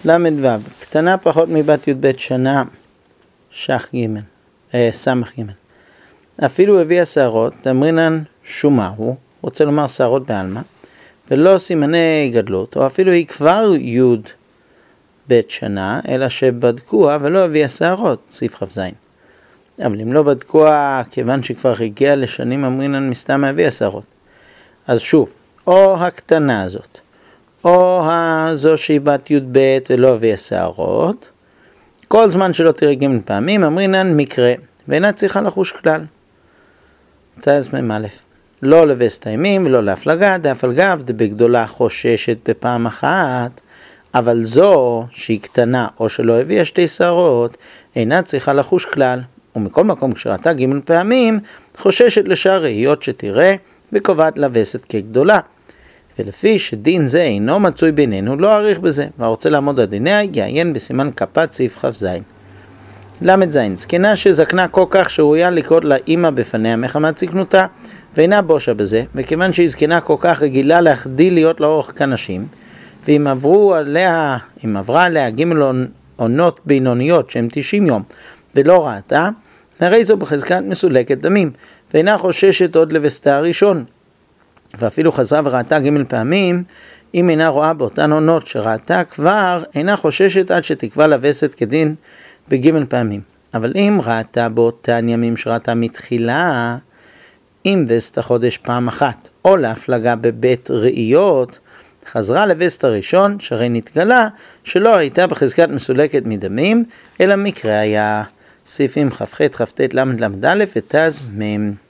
למד ו', קטנה פחות מבת י"ב שנה, שח ג', סמך ג'. אפילו הביאה שערות, תמרינן שומה, הוא רוצה לומר שערות בעלמא, ולא סימני גדלות, או אפילו היא כבר י"ב שנה, אלא שבדקוה ולא הביאה שערות, סעיף כ"ז. אבל אם לא בדקוה, כיוון שכבר הגיע לשנים אמרינן מסתם הביאה שערות. אז שוב, או הקטנה הזאת, או זו שהיא בת י"ב ולא הביאה שערות, כל זמן שלא תראה ג' פעמים, אמרינן מקרה, ואינה צריכה לחוש כלל. תז מ"א. לא לבסתיימים ולא להפלגה, דהפלגה דבגדולה חוששת בפעם אחת, אבל זו שהיא קטנה או שלא הביאה שתי שערות, אינה צריכה לחוש כלל. ומכל מקום כשראתה ג' פעמים, חוששת לשאר ראיות שתראה, וקובעת לבסת כגדולה. ולפי שדין זה אינו מצוי בינינו, לא אריך בזה, והרוצה לעמוד על דיניה, יעיין בסימן כפת סעיף כ"ז. למד ז', זקנה שזקנה כל כך שראויה לקרוא לה אמא בפניה מחמת זקנותה, ואינה בושה בזה, וכיוון שהיא זקנה כל כך רגילה להחדיא להיות לאורך כנשים, ואם עברה עליה ג' עונות בינוניות שהן 90 יום, ולא ראתה, הרי זו בחזקת מסולקת דמים, ואינה חוששת עוד לבסתה הראשון. ואפילו חזרה וראתה ג' פעמים, אם אינה רואה באותן עונות שראתה כבר, אינה חוששת עד שתקבע לבסת כדין בג' פעמים. אבל אם ראתה באותן ימים שראתה מתחילה, אם וסת החודש פעם אחת, או להפלגה בבית ראיות, חזרה לבסת הראשון, שהרי נתגלה שלא הייתה בחזקת מסולקת מדמים, אלא מקרה היה. סעיפים כ"ח, כ"ט, ל', ל', ותז מ'.